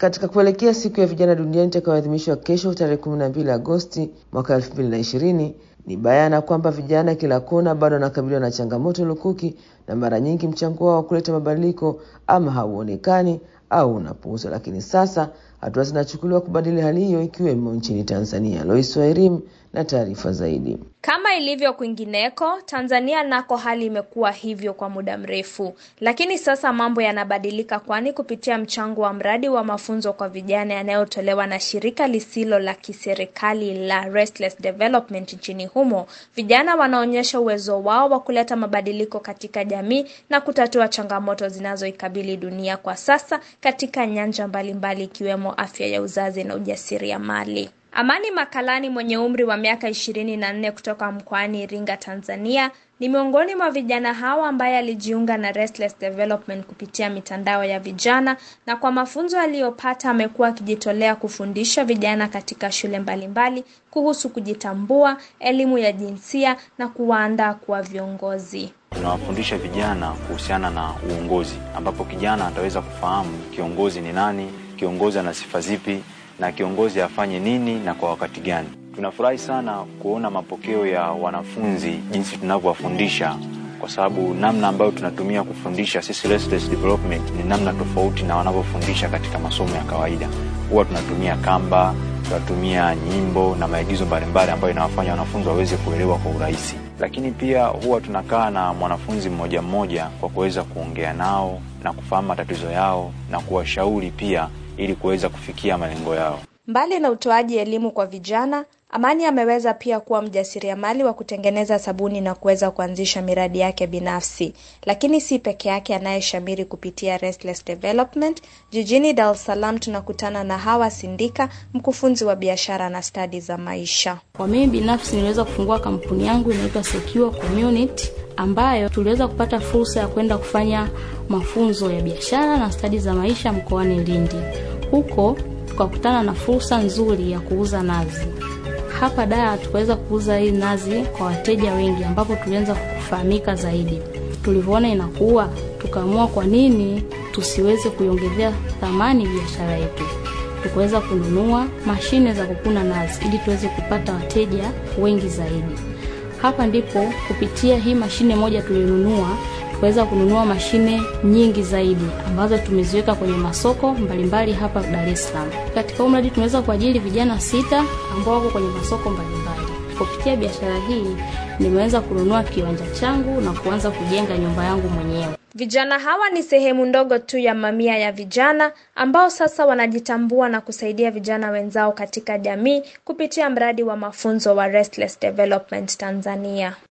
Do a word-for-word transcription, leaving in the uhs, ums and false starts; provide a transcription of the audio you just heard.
Katika kuelekea siku ya vijana duniani itakayoadhimishwa kesho tarehe kumi na mbili Agosti mwaka elfu mbili na ishirini, ni bayana kwamba vijana kila kona bado wanakabiliwa na changamoto lukuki, na mara nyingi mchango wao wa kuleta mabadiliko ama hauonekani au unapuuzwa. Lakini sasa hatua zinachukuliwa kubadili hali hiyo, ikiwemo nchini Tanzania. Lois Wairim na taarifa zaidi. Kama ilivyo kwingineko, Tanzania nako hali imekuwa hivyo kwa muda mrefu. Lakini sasa mambo yanabadilika, kwani kupitia mchango wa mradi wa mafunzo kwa vijana yanayotolewa na shirika lisilo la kiserikali la Restless Development nchini humo, vijana wanaonyesha uwezo wao wa kuleta mabadiliko katika jamii na kutatua changamoto zinazoikabili dunia kwa sasa katika nyanja mbalimbali, ikiwemo afya ya uzazi na ujasiriamali. Amani Makalani mwenye umri wa miaka ishirini na nne kutoka mkoani Iringa, Tanzania, ni miongoni mwa vijana hawa ambaye alijiunga na Restless Development kupitia mitandao ya vijana, na kwa mafunzo aliyopata amekuwa akijitolea kufundisha vijana katika shule mbalimbali kuhusu kujitambua, elimu ya jinsia na kuwaandaa kuwa viongozi. Tunawafundisha vijana kuhusiana na uongozi, ambapo kijana ataweza kufahamu kiongozi ni nani, kiongozi ana sifa zipi, na kiongozi afanye nini na kwa wakati gani. Tunafurahi sana kuona mapokeo ya wanafunzi jinsi tunavyowafundisha, kwa sababu namna ambayo tunatumia kufundisha sisi Restless Development ni namna tofauti na wanavyofundisha katika masomo ya kawaida. Huwa tunatumia kamba, tunatumia nyimbo na maigizo mbalimbali ambayo inawafanya wanafunzi waweze kuelewa kwa urahisi. Lakini pia huwa tunakaa na mwanafunzi mmoja mmoja kwa kuweza kuongea nao na kufahamu matatizo yao na kuwashauri pia ili kuweza kufikia malengo yao. Mbali na utoaji elimu kwa vijana, Amani ameweza pia kuwa mjasiriamali wa kutengeneza sabuni na kuweza kuanzisha miradi yake binafsi. Lakini si peke yake anayeshamiri kupitia Restless Development. Jijini Dar es Salaam tunakutana na Hawa Sindika, mkufunzi wa biashara na stadi za maisha. Kwa mimi binafsi niliweza kufungua kampuni yangu inaitwa Secure Community, ambayo tuliweza kupata fursa ya kwenda kufanya mafunzo ya biashara na stadi za maisha mkoani Lindi. Huko tukakutana na fursa nzuri ya kuuza nazi. Hapa Dar tukaweza kuuza hii nazi kwa wateja wengi, ambapo tulianza kufahamika zaidi. Tulivyoona inakuwa, tukaamua kwa nini tusiweze kuiongezea thamani biashara yetu. Tukaweza kununua mashine za kukuna nazi ili tuweze kupata wateja wengi zaidi. Hapa ndipo kupitia hii mashine moja tulinunua, tukaweza kununua mashine nyingi zaidi ambazo tumeziweka kwenye masoko mbalimbali hapa Dar es Salaam. Katika mradi tumeweza kuajiri vijana sita ambao wako kwenye masoko mbalimbali. Kupitia biashara hii nimeweza kununua kiwanja changu na kuanza kujenga nyumba yangu mwenyewe. Vijana hawa ni sehemu ndogo tu ya mamia ya vijana ambao sasa wanajitambua na kusaidia vijana wenzao katika jamii kupitia mradi wa mafunzo wa Restless Development Tanzania.